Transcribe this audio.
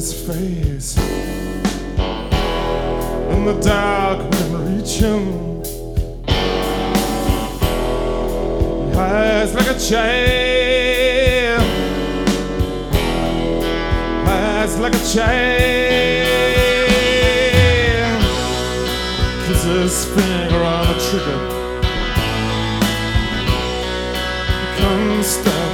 his face. In the dark, men reach him. Eyes like a child, eyes like a child. Kisses his finger on the trigger. Comes down.